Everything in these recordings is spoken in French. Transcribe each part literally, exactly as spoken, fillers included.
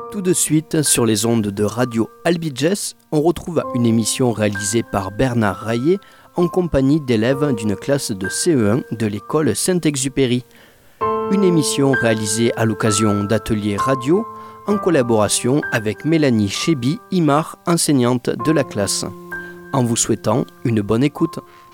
Tout de suite, sur les ondes de Radio Albiges, on retrouve une émission réalisée par Bernard Raillet en compagnie d'élèves d'une classe de C E un de l'école Saint-Exupéry. Une émission réalisée à l'occasion d'ateliers radio en collaboration avec Mélanie Chéby-Imar, enseignante de la classe. En vous souhaitant une bonne écoute.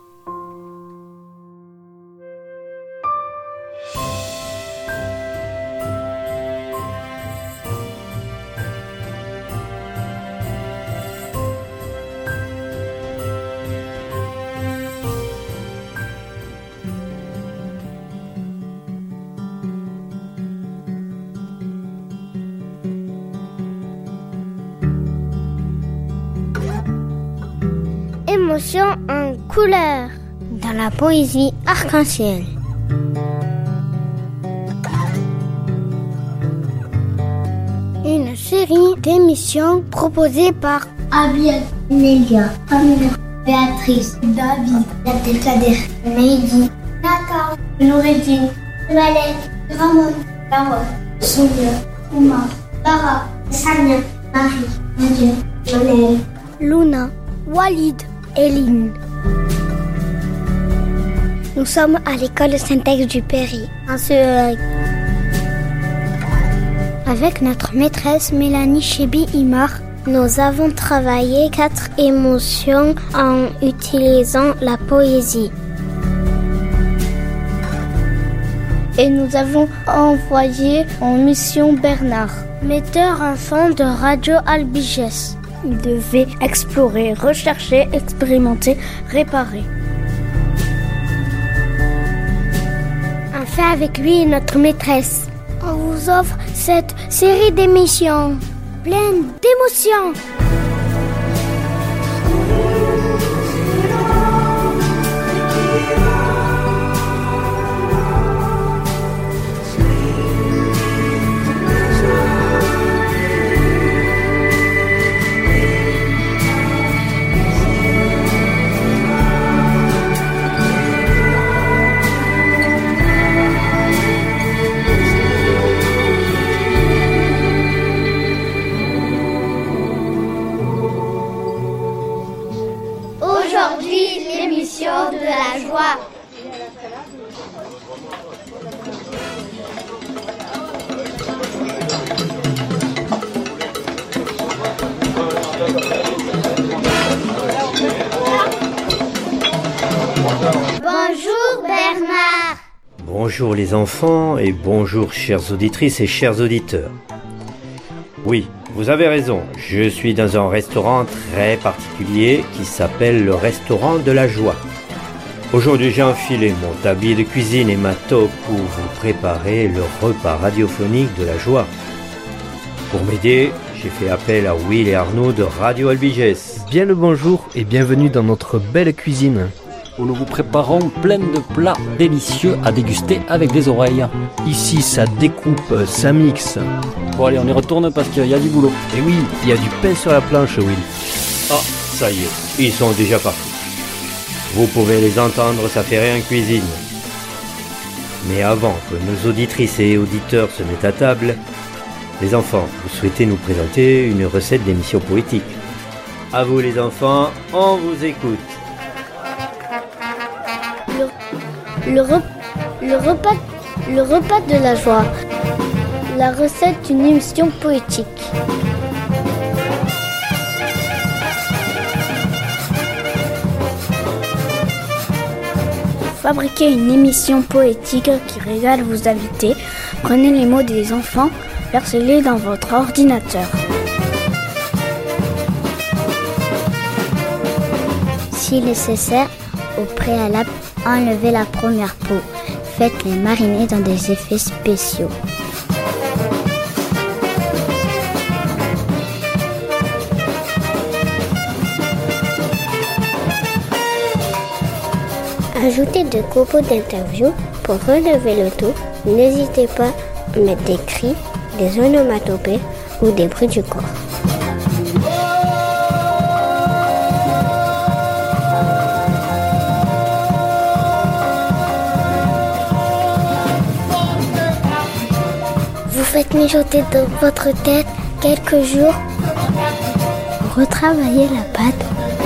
Émotion en couleur dans la poésie arc-en-ciel. Une série d'émissions proposées par Abiel, Nelia, Pamela, Béatrice, David, Abdelkader, Meidi, Nathan, Noureddin, Malek, Ramon, Laura, Sonia, Oumar, Lara, Sania, Marie, Nadia, Manel, Luna, Walid, Eline. Nous sommes à l'école Saint-Exupéry, en C E un. Avec notre maîtresse Mélanie Chéby-Imar, nous avons travaillé quatre émotions en utilisant la poésie. Et nous avons envoyé en mission Bernard, metteur enfant de Radio Albiges. Il devait explorer, rechercher, expérimenter, réparer. On fait avec lui notre maîtresse. On vous offre cette série d'émissions pleine d'émotions. De la joie. Bonjour Bernard. Bonjour les enfants et bonjour chères auditrices et chers auditeurs. Oui, vous avez raison, je suis dans un restaurant très particulier qui s'appelle le restaurant de la joie. Aujourd'hui, j'ai enfilé mon tablier de cuisine et ma taupe pour vous préparer le repas radiophonique de la joie. Pour m'aider, j'ai fait appel à Will et Arnaud de Radio Albiges. Bien le bonjour et bienvenue dans notre belle cuisine, où nous vous préparons plein de plats délicieux à déguster avec des oreilles. Ici, ça découpe, ça mixe. Bon allez, on y retourne parce qu'il y a du boulot. Et oui, il y a du pain sur la planche, Will. Ah, ça y est, ils sont déjà partis. Vous pouvez les entendre s'affairer en cuisine. Mais avant que nos auditrices et auditeurs se mettent à table, les enfants, vous souhaitez nous présenter une recette d'émission poétique. À vous les enfants, on vous écoute. Le, le, rep, le, repas, le repas de la joie. La recette d'une émission poétique. Fabriquez une émission poétique qui régale vos invités. Prenez les mots des enfants, versez-les dans votre ordinateur. Si nécessaire, au préalable, enlevez la première peau. Faites-les mariner dans des effets spéciaux. Ajoutez des copeaux d'interview pour relever le tout. N'hésitez pas à mettre des cris, des onomatopées ou des bruits du corps. Vous faites mijoter dans votre tête quelques jours, retravaillez la pâte.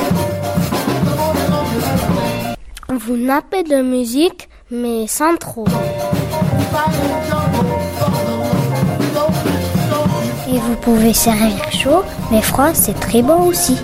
Vous nappez de musique, mais sans trop. Et vous pouvez servir chaud, mais froid, c'est très bon aussi.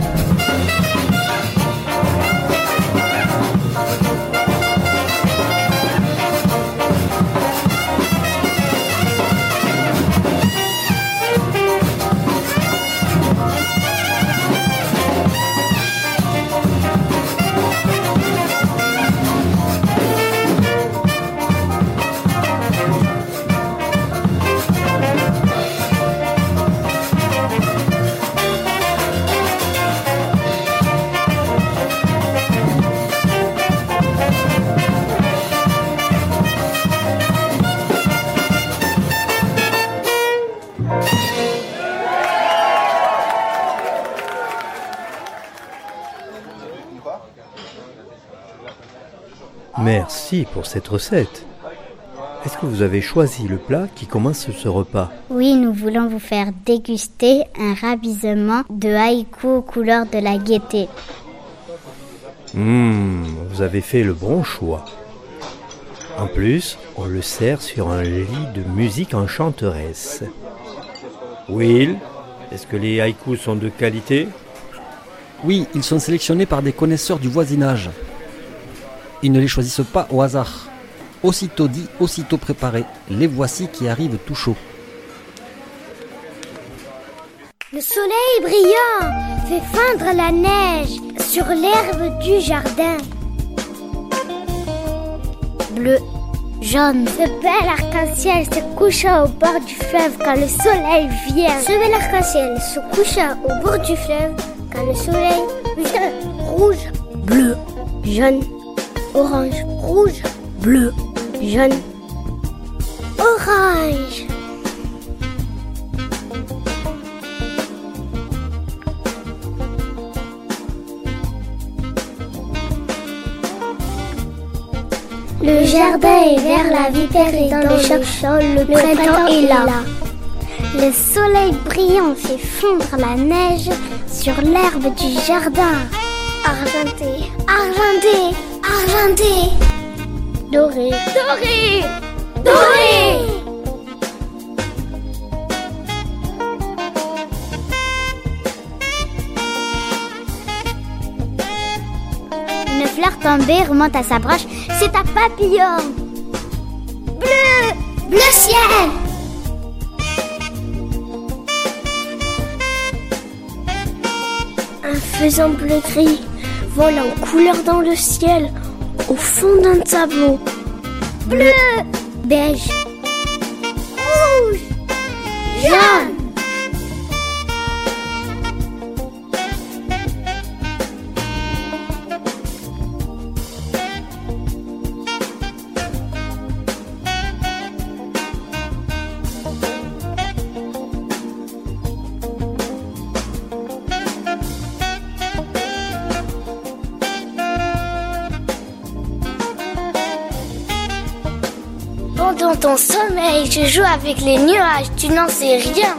Merci pour cette recette. Est-ce que vous avez choisi le plat qui commence ce repas? Oui, nous voulons vous faire déguster un ravissement de haïkus aux couleurs de la gaieté. Mmh, vous avez fait le bon choix. En plus, on le sert sur un lit de musique enchanteresse. Will, est-ce que les haïkus sont de qualité? Oui, ils sont sélectionnés par des connaisseurs du voisinage. Ils ne les choisissent pas au hasard. Aussitôt dit, aussitôt préparé. Les voici qui arrivent tout chauds. Le soleil brillant fait fondre la neige sur l'herbe du jardin. Bleu, jaune. Ce bel arc-en-ciel se coucha au bord du fleuve quand le soleil vient. Ce bel arc-en-ciel se coucha au bord du fleuve quand le soleil vient. Rouge, bleu, jaune, orange, rouge, bleu, jaune, orange. Le jardin est vert, la vipère est dans le champ, le printemps est là. Le soleil brillant fait fondre la neige sur l'herbe du jardin. Argenté, argenté, argenté. Doré, doré, doré. Une fleur tombée remonte à sa branche, c'est un papillon. Bleu, bleu ciel. Un faisan bleu gris vole en couleur dans le ciel, au fond d'un tableau. Bleu, beige, rouge, jaune. Pendant ton sommeil, je joue avec les nuages, tu n'en sais rien.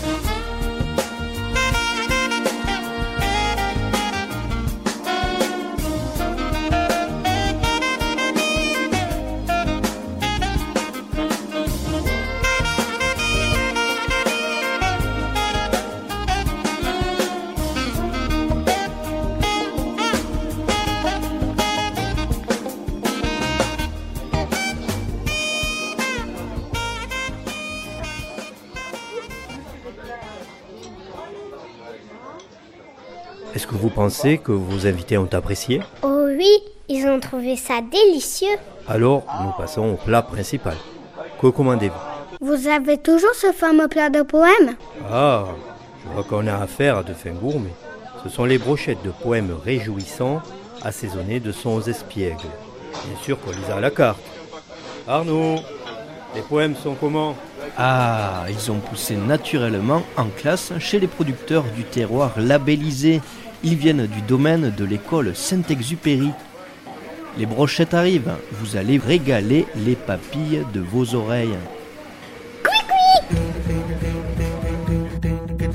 Est-ce que vous pensez que vos invités ont apprécié? Oh oui, ils ont trouvé ça délicieux. Alors, nous passons au plat principal. Que commandez-vous? Vous avez toujours ce fameux plat de poèmes? Ah, je vois qu'on a affaire à de fins gourmets. Ce sont les brochettes de poèmes réjouissants, assaisonnées de sons espiègles. Bien sûr qu'on les a à la carte. Arnaud, les poèmes sont comment? Ah, ils ont poussé naturellement en classe chez les producteurs du terroir labellisé. Ils viennent du domaine de l'école Saint-Exupéry. Les brochettes arrivent, vous allez régaler les papilles de vos oreilles. Cui cui.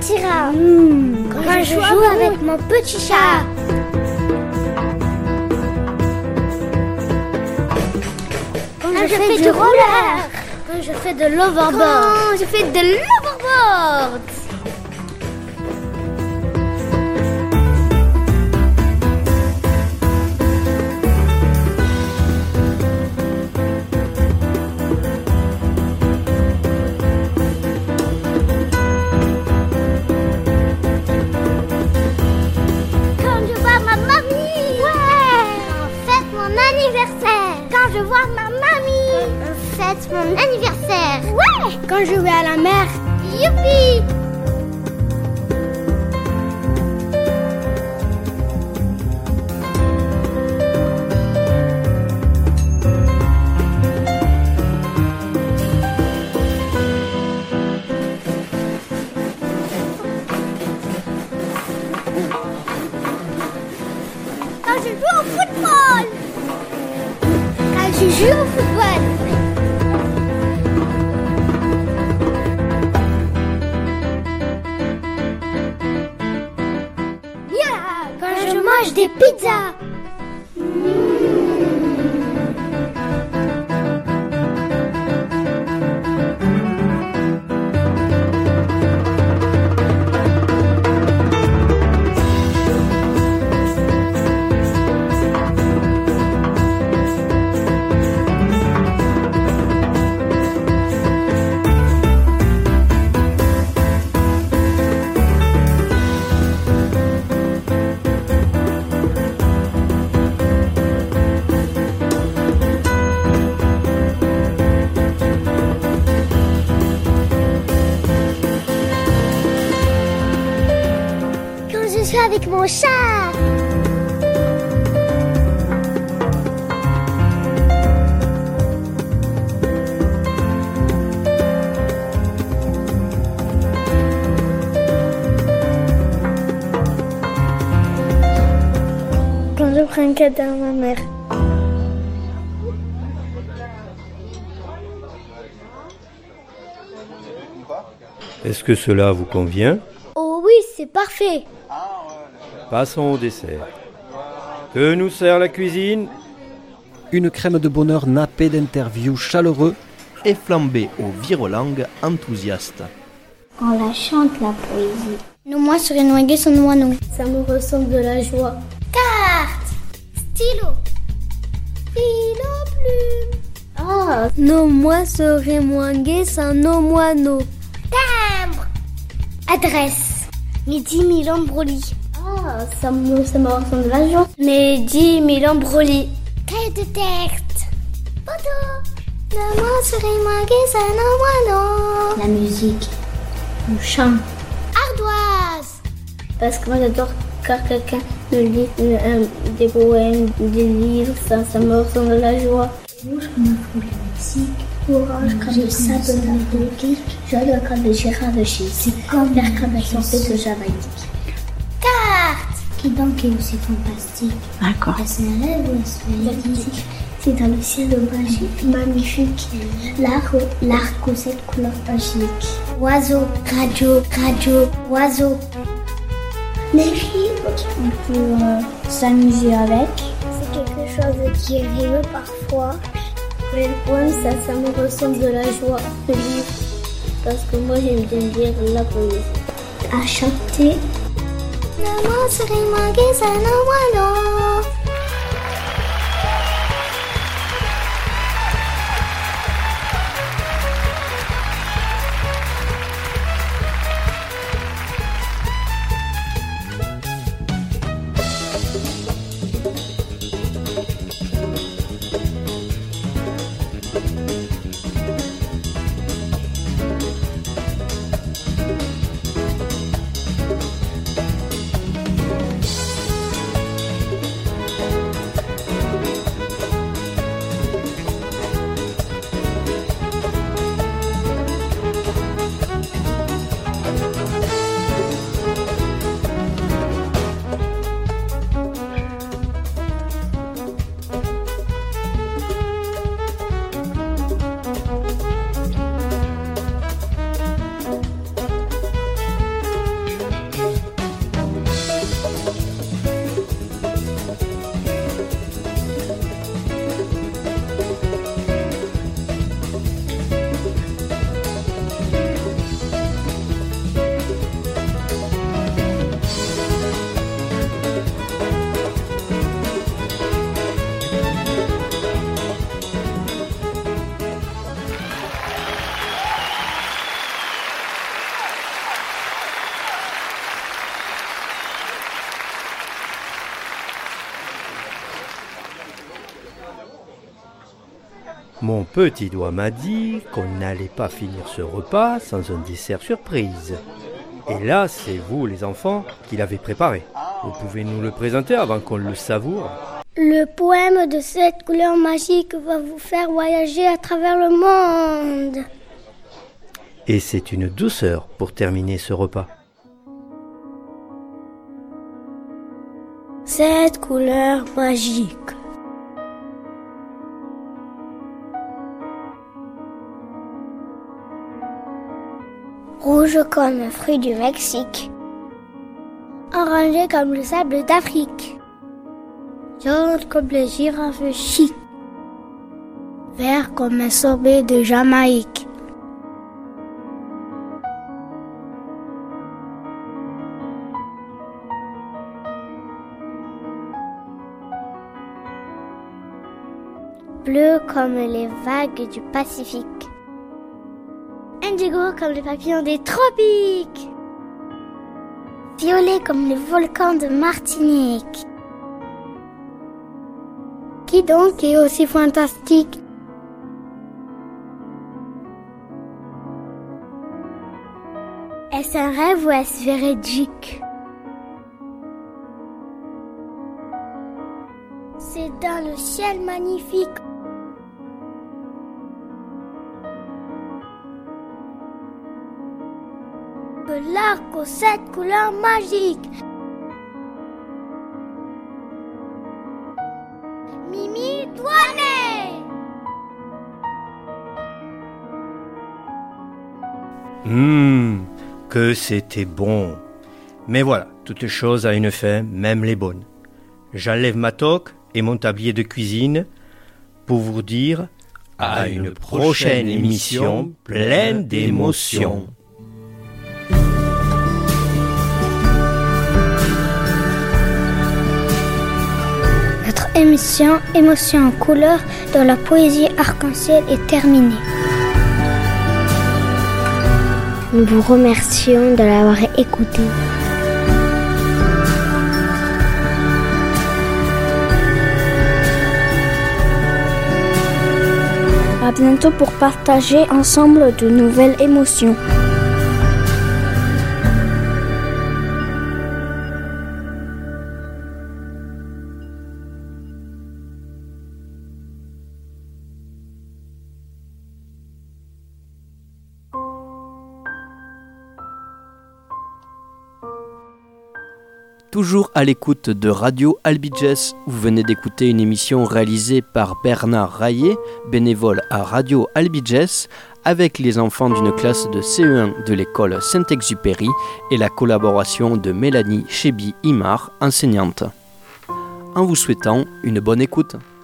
petit rat. Mmh, quand, quand je, je joue avec mon petit chat. Quand, quand je, je fais, fais du roller. Quand je fais de l'overboard. Quand je fais de l'overboard. Quand je vois ma mamie, on fête mon anniversaire. Ouais. Quand je vais à la mer, youpi. Quand je joue au football. Je joue au football. Yeah, quand, quand je, je mange des pizzas. Je suis avec mon chat. Quand je prends un câlin à ma mère. Est-ce que cela vous convient? Oh oui, c'est parfait. Passons au dessert. Que nous sert la cuisine? Une crème de bonheur nappée d'interviews chaleureux et flambée aux virelangues enthousiastes. On la chante la poésie. Nos mois sur une noix son moineau. Ça me ressemble de la joie. Carte, stylo, stylo plume. Ah, nos mois seraient moins gais sans nos moineaux. Timbre, adresse, midi Milan Broli. Ah, ça me, ça me ressemble de la joie. Midi Milan Broli. Cahier de texte. Photo. Nos mois seraient moins gais sans nos moineaux. La musique, le chant. Ardoise. Parce que moi j'adore quand quelqu'un me lit euh, des poèmes, des livres, ça, ça me ressemble de la joie. Rouge comme un fruit de Mexique. Orange comme le sable de l'Amérique. Jaune comme le girafe de Chine. C'est comme vert comme la tempête de Jamaïque. Carte. Qui donc est aussi fantastique. D'accord. Elle se lève ou elle se magnifique. C'est dans le ciel magique, magnifique. L'arc, l'arc aux sept couleurs magiques. Oiseau, radio, radio, oiseau. Les filles, on peut euh, s'amuser avec. C'est quelque chose qui rime parfois. Mais le poème, ça, ça me ressemble de la joie. Le livre, parce que moi j'aime bien lire la poésie. À chanter. Maman serait manquée, ça non, moi non. Mon petit doigt m'a dit qu'on n'allait pas finir ce repas sans un dessert surprise. Et là, c'est vous, les enfants, qui l'avez préparé. Vous pouvez nous le présenter avant qu'on le savoure? Le poème de cette couleur magique va vous faire voyager à travers le monde. Et c'est une douceur pour terminer ce repas. Cette couleur magique. Rouge comme le fruit du Mexique. Orangé comme le sable d'Afrique. Jaune comme les girafes chic. Vert comme un sorbet de Jamaïque. Bleu comme les vagues du Pacifique. Indigo comme les papillons des tropiques. Violet comme les volcans de Martinique. Qui donc est aussi fantastique? Est-ce un rêve ou est-ce véridique? C'est dans le ciel magnifique. Que l'arc aux sept couleurs magiques. Mimi Douanet. Hum, que c'était bon. Mais voilà, toute chose a une fin, même les bonnes. J'enlève ma toque et mon tablier de cuisine pour vous dire à une prochaine émission pleine d'émotions. Notre émission Émotions en couleur dans la poésie arc-en-ciel est terminée. Nous vous remercions de l'avoir écouté. À bientôt pour partager ensemble de nouvelles émotions. Toujours à l'écoute de Radio Albiges, vous venez d'écouter une émission réalisée par Bernard Raillet, bénévole à Radio Albiges, avec les enfants d'une classe de C E un de l'école Saint-Exupéry et la collaboration de Mélanie Chebi-Imar, enseignante. En vous souhaitant une bonne écoute.